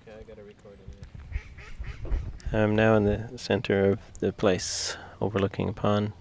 I'm now in the center of the place, overlooking a pond.